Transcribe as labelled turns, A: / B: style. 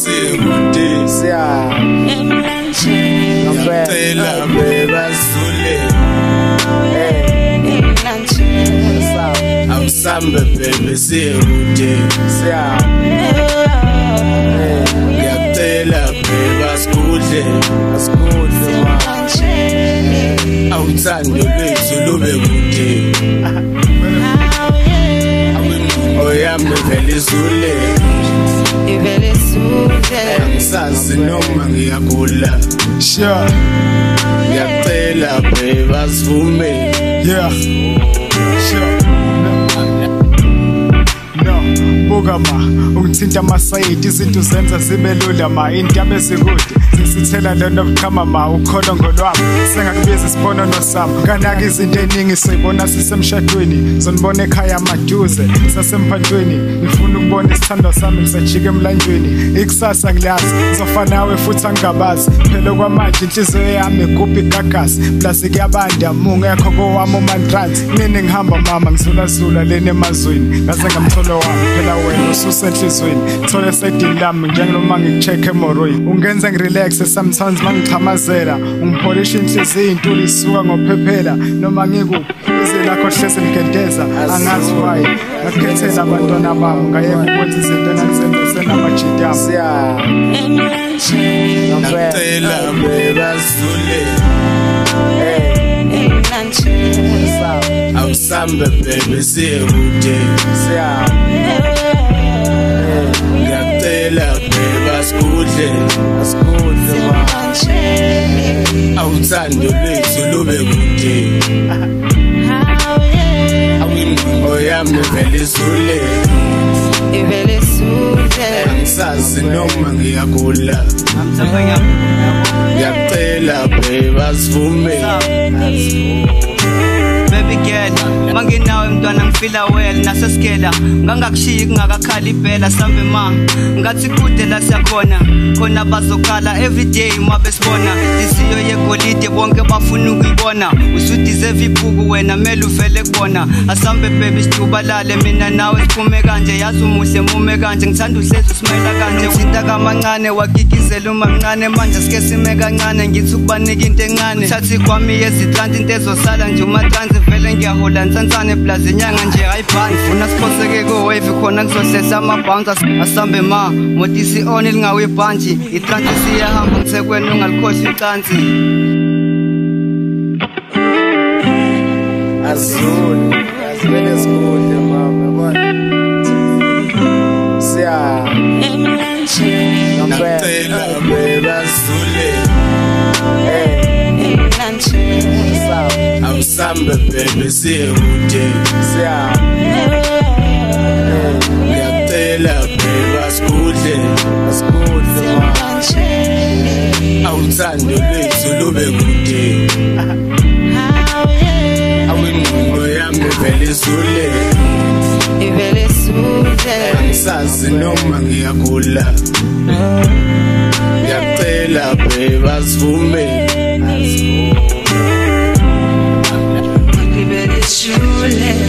A: sikude
B: siya
A: ngempela beba Zule awusambe baby sikude
B: siya
A: ngiyacela beba sikudle awuthando lwethu lube kude oyami vele Zule angisazi noma ngiyagula
B: sure
A: ngiyacela beba sivume
B: yeah sure buka ma ungithinta amasayidi izinto zenza zibe lula ma indaba ezikude sisithela lento bukhama ma ukholongo lwami sengakubiza isibonono sami kanaka izinto eningi siyibona sisemshadweni zonibona ekhaya maduze sasemphantweni ngifuna ukubona isithando sami ngisajika emlandweni ikusasa ngilazi ngizofana nawe futhi angigabazi phela kwamanje inhliziyo yami igubha igagasi plus kuyabanda mungekho kowami umantrans mina ngihamba mama ngizulazula lena emazweni ngaze ngamtholo wami phela wena ususenhlizweni thole sedini lami njengoba ngikucheck emoroyini ungenza ngirelax sometimes mangichamazela ungipholisha inhliziyo intuli isuka ngophephela noma ngikuphi ize lakho hleze ligedeza angazi why ngakhethela abantwana bami ngayeka ukwenza izinto engizenza senamajita
A: siya ngicela beba Zule awusambe baby sikude
B: siya
A: ngiyacela beba sikudle awuthando lwethu lube kude oyami vele Zule angisazi noma ngiyagula ngiyacela beba sivume
C: baby girl manginawe mntwana ngifila well nasesikela ngangakushiyi kungakakhali impela sambe ma ngathi kude la siyakhona khona bazokhala everyday mabesibona isiyo yegolide bonke bafuna ukuyibona usudeserve ibhuku wena mele uvele kubona asambe baby sidubalale mina nawe siphume kanje yazi umuhle mume kanje ngithanda uhlezi usimela kanje uthinta kamancane wagigizela umamncane manje sike sime kancane ngithi ukubanika into encane thathi kwami yezitranti into ezosala nje umatrans vele ngiyahola nsantsane plus inyanga nje ayibhani funa siphoseke ko wave khona kuzohlehla amabhounce asambe ma motisi on lingawe ibhanji itranti siyahamba ngitsekwena ungalikhosi icansi
B: azul azivele sikude mama yabona siya
A: ngicela beba Zule awusambe baby sikude
B: siya
A: ngiyacela beba sikudle awuthando lwethu lube kude oyami vele Zule angisazi noma ngiyagula ngiyacela beba sivume
C: Zule